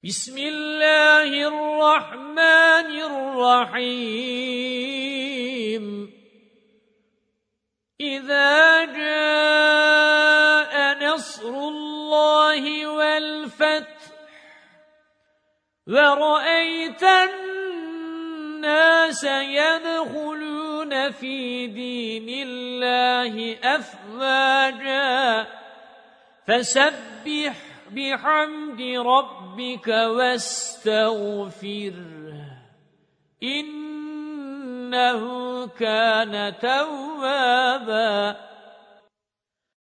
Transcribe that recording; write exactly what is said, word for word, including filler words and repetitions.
بسم الله الرحمن الرحيم إذا جاء نصر الله والفتح ورأيت الناس يدخلون في دين الله أفواجا فسبح بحمد ربك واستغفره إنه كان توابا